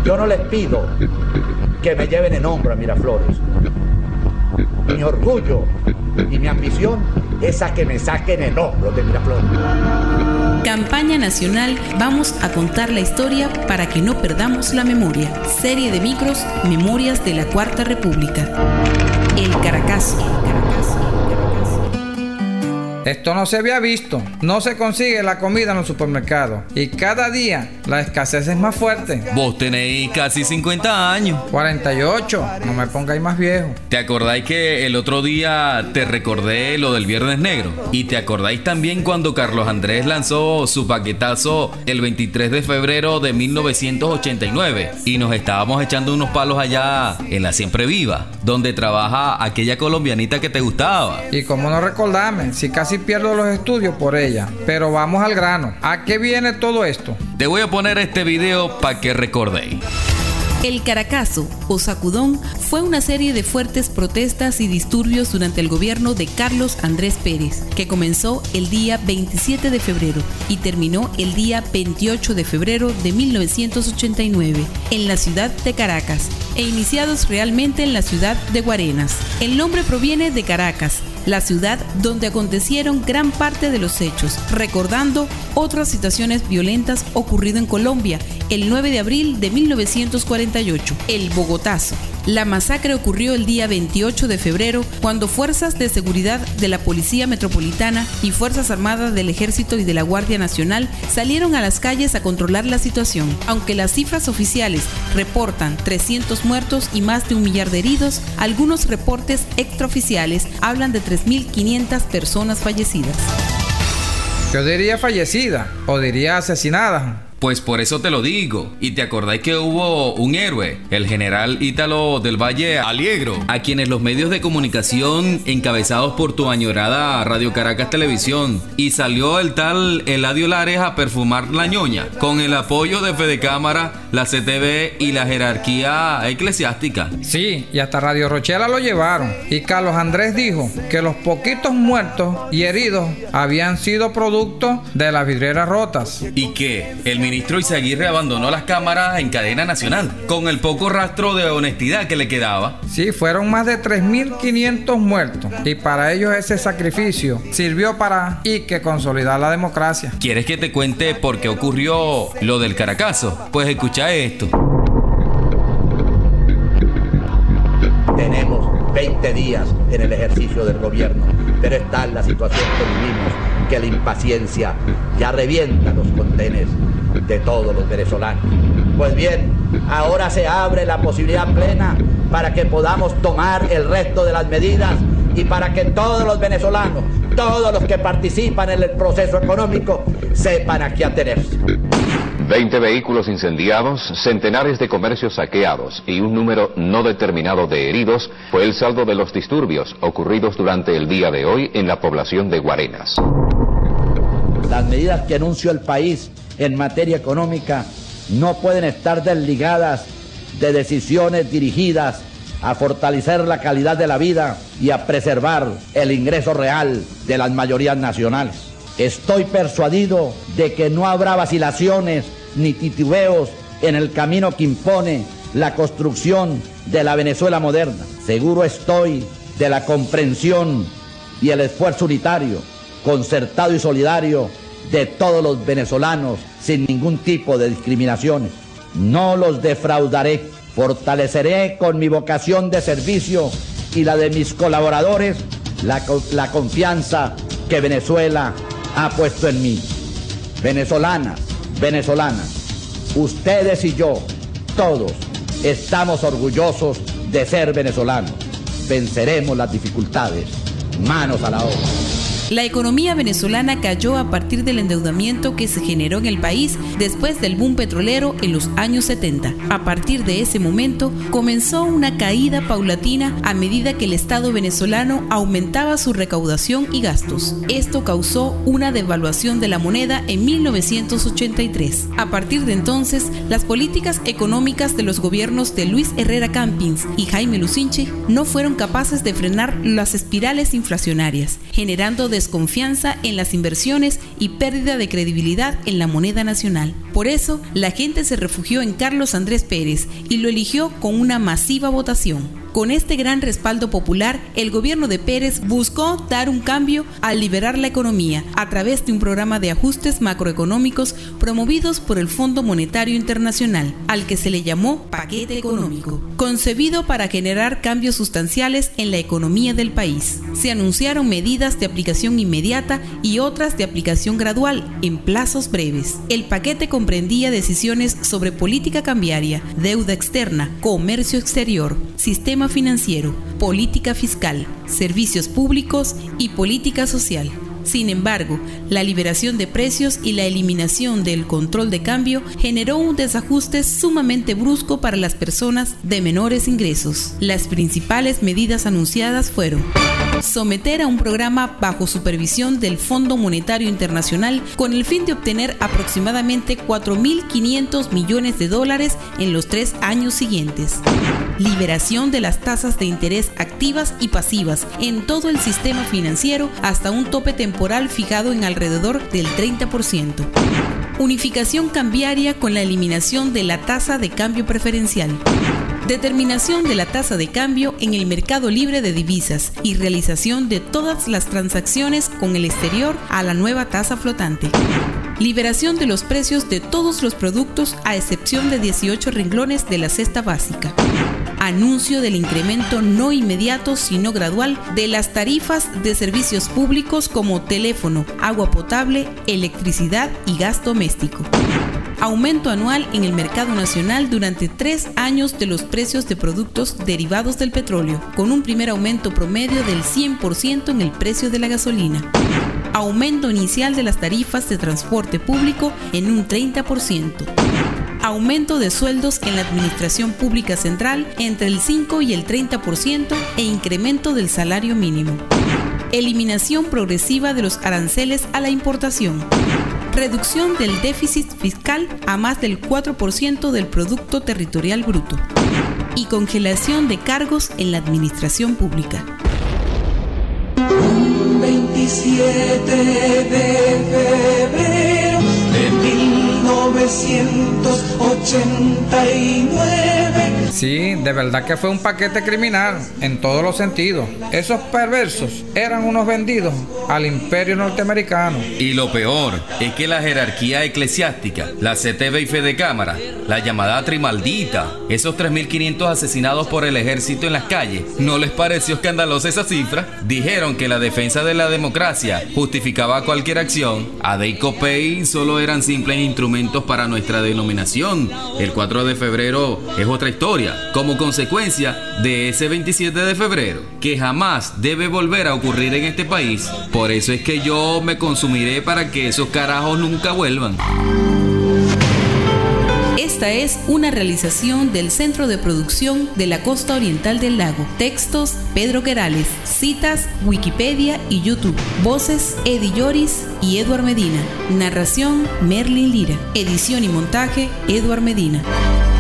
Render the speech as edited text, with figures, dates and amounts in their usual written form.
Yo no les pido que me lleven en hombro a Miraflores. Mi orgullo y mi ambición es a que me saquen en hombros de Miraflores. Campaña nacional Vamos a contar la historia para que no perdamos la memoria. Serie de micros Memorias de la Cuarta República. El Caracazo. Esto no se había visto. No se consigue la comida en los supermercados. Y cada día la escasez es más fuerte. Vos tenéis casi 50 años. 48. No me pongáis más viejo. ¿Te acordáis que el otro día te recordé lo del Viernes Negro? ¿Y te acordáis también cuando Carlos Andrés lanzó su paquetazo el 23 de febrero de 1989? Y nos estábamos echando unos palos allá en la Siempre Viva, donde trabaja aquella colombianita que te gustaba. Y cómo no recordarme, si casi pierdo los estudios por ella. Pero vamos al grano. ¿A qué viene todo esto? Te voy a poner este video para que recordéis. El Caracazo o Sacudón fue una serie de fuertes protestas y disturbios durante el gobierno de Carlos Andrés Pérez, que comenzó el día 27 de febrero y terminó el día 28 de febrero de 1989 en la ciudad de Caracas e iniciados realmente en la ciudad de Guarenas. El nombre proviene de Caracas, la ciudad donde acontecieron gran parte de los hechos, recordando otras situaciones violentas ocurridas en Colombia el 9 de abril de 1948, el Bogotazo. La masacre ocurrió el día 28 de febrero cuando fuerzas de seguridad de la Policía Metropolitana y Fuerzas Armadas del Ejército y de la Guardia Nacional salieron a las calles a controlar la situación. Aunque las cifras oficiales reportan 300 muertos y más de 1 millar de heridos, algunos reportes extraoficiales hablan de 3.500 personas fallecidas. Yo diría fallecida o diría asesinada. Pues por eso te lo digo. Y te acordáis que hubo un héroe, el general Ítalo del Valle Aliegro, a quienes los medios de comunicación encabezados por tu añorada Radio Caracas Televisión, y salió el tal Eladio Lares a perfumar la ñoña con el apoyo de Fedecámara, la CTV y la jerarquía eclesiástica. Sí, y hasta Radio Rochela lo llevaron. Y Carlos Andrés dijo que los poquitos muertos y heridos habían sido producto de las vidrieras rotas. ¿Y qué? El ministro Izaguirre abandonó las cámaras en cadena nacional con el poco rastro de honestidad que le quedaba. Sí, fueron más de 3.500 muertos y para ellos ese sacrificio sirvió para consolidar la democracia. ¿Quieres que te cuente por qué ocurrió lo del Caracazo? Pues escucha esto. Tenemos 20 días en el ejercicio del gobierno, pero está en la situación que vivimos, que la impaciencia ya revienta los contenes de todos los venezolanos. Pues bien, ahora se abre la posibilidad plena para que podamos tomar el resto de las medidas y para que todos los venezolanos, todos los que participan en el proceso económico, sepan a qué atenerse. 20 vehículos incendiados, centenares de comercios saqueados y un número no determinado de heridos fue el saldo de los disturbios ocurridos durante el día de hoy en la población de Guarenas. Las medidas que anunció el país en materia económica no pueden estar desligadas de decisiones dirigidas a fortalecer la calidad de la vida y a preservar el ingreso real de las mayorías nacionales. Estoy persuadido de que no habrá vacilaciones ni titubeos en el camino que impone la construcción de la Venezuela moderna. Seguro estoy de la comprensión y el esfuerzo unitario, concertado y solidario de todos los venezolanos sin ningún tipo de discriminaciones. No los defraudaré, fortaleceré con mi vocación de servicio y la de mis colaboradores la confianza que Venezuela ha puesto en mí. Venezolanas, ustedes y yo, todos, estamos orgullosos de ser venezolanos. Venceremos las dificultades. Manos a la obra. La economía venezolana cayó a partir del endeudamiento que se generó en el país después del boom petrolero en los años 70. A partir de ese momento comenzó una caída paulatina a medida que el Estado venezolano aumentaba su recaudación y gastos. Esto causó una devaluación de la moneda en 1983. A partir de entonces, las políticas económicas de los gobiernos de Luis Herrera Campins y Jaime Lucinche no fueron capaces de frenar las espirales inflacionarias, generando desconfianza en las inversiones y pérdida de credibilidad en la moneda nacional. Por eso, la gente se refugió en Carlos Andrés Pérez y lo eligió con una masiva votación. Con este gran respaldo popular, el gobierno de Pérez buscó dar un cambio al liberar la economía a través de un programa de ajustes macroeconómicos promovidos por el Fondo Monetario Internacional, al que se le llamó Paquete Económico, concebido para generar cambios sustanciales en la economía del país. Se anunciaron medidas de aplicación inmediata y otras de aplicación gradual en plazos breves. El paquete comprendía decisiones sobre política cambiaria, deuda externa, comercio exterior, sistema financiero, política fiscal, servicios públicos y política social. Sin embargo, la liberación de precios y la eliminación del control de cambio generó un desajuste sumamente brusco para las personas de menores ingresos. Las principales medidas anunciadas fueron: someter a un programa bajo supervisión del Fondo Monetario Internacional con el fin de obtener aproximadamente $4.500 millones en los 3 años siguientes. Liberación de las tasas de interés activas y pasivas en todo el sistema financiero hasta un tope temporal fijado en alrededor del 30%. Unificación cambiaria con la eliminación de la tasa de cambio preferencial. Determinación de la tasa de cambio en el mercado libre de divisas y realización de todas las transacciones con el exterior a la nueva tasa flotante. Liberación de los precios de todos los productos a excepción de 18 renglones de la cesta básica. Anuncio del incremento no inmediato sino gradual de las tarifas de servicios públicos como teléfono, agua potable, electricidad y gas doméstico. Aumento anual en el mercado nacional durante 3 años de los precios de productos derivados del petróleo, con un primer aumento promedio del 100% en el precio de la gasolina. Aumento inicial de las tarifas de transporte público en un 30%. Aumento de sueldos en la administración pública central entre el 5 y el 30% e incremento del salario mínimo. Eliminación progresiva de los aranceles a la importación. Reducción del déficit fiscal a más del 4% del Producto Territorial Bruto. Y congelación de cargos en la administración pública. 27 de febrero de 1989. Sí, de verdad que fue un paquete criminal en todos los sentidos. Esos perversos eran unos vendidos al imperio norteamericano. Y lo peor es que la jerarquía eclesiástica, la CTV y Fedecámara, la llamada Trimaldita, esos 3.500 asesinados por el ejército en las calles, ¿no les pareció escandalosa esa cifra? Dijeron que la defensa de la democracia justificaba cualquier acción. ADE y COPEI solo eran simples instrumentos para nuestra denominación. El 4 de febrero es otra historia, como consecuencia de ese 27 de febrero, que jamás debe volver a ocurrir en este país. Por eso es que yo me consumiré para que esos carajos nunca vuelvan. Esta es una realización del Centro de Producción de la Costa Oriental del Lago. Textos: Pedro Querales. Citas: Wikipedia y YouTube. Voces: Eddie Lloris y Eduard Medina. Narración: Merlin Lira. Edición y montaje: Eduard Medina.